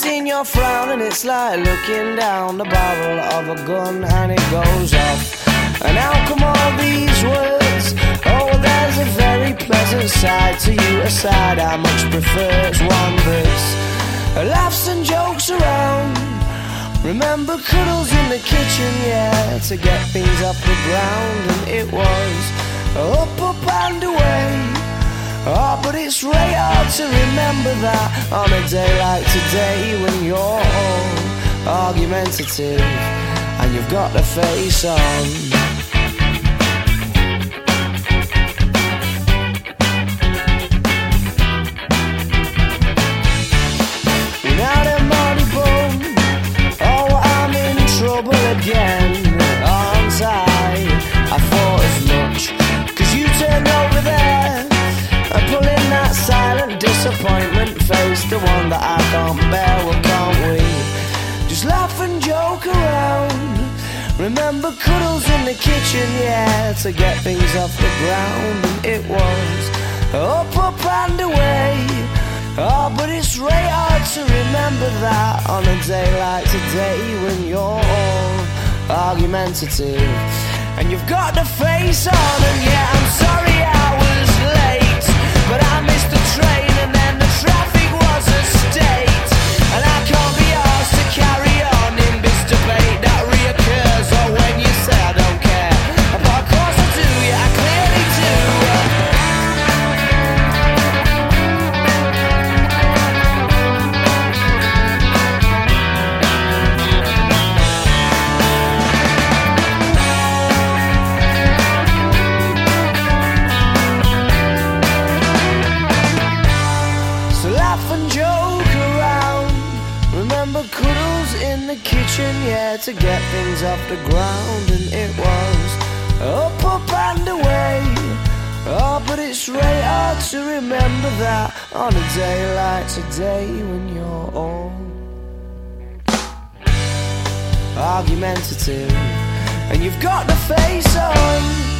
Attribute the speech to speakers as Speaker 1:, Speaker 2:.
Speaker 1: seen your frown and it's like looking down the barrel of a gun and it goes off. And how come all these words? Oh, there's a very pleasant side to you, a side I much prefer. It's one verse, laughs and jokes around. Remember cuddles in the kitchen, yeah, to get things off the ground. And it was up, up and away. Oh, but it's really hard to remember that on a day like today, when you're all argumentative and you've got the face on. Again, aren't I thought as much, 'cause you turned over there and pulling that silent disappointment face, the one that I can't bear. Well, can't we just laugh and joke around? Remember cuddles in the kitchen, yeah, to get things off the ground. And it was up, up and away. Oh, but it's really hard to remember that on a day like today, when you're all argumentative and you've got the face on. And yeah, I'm sorry I was late, but I missed the train and then the traffic was a state. And I can't be asked to carry on in this debate that reoccurs. Or when you say I don't care, but of course I do, yeah, I clearly do. Cuddles in the kitchen, yeah, to get things off the ground. And it was up, up and away. Oh, but it's really hard to remember that on a day like today, when you're all argumentative and you've got the face on.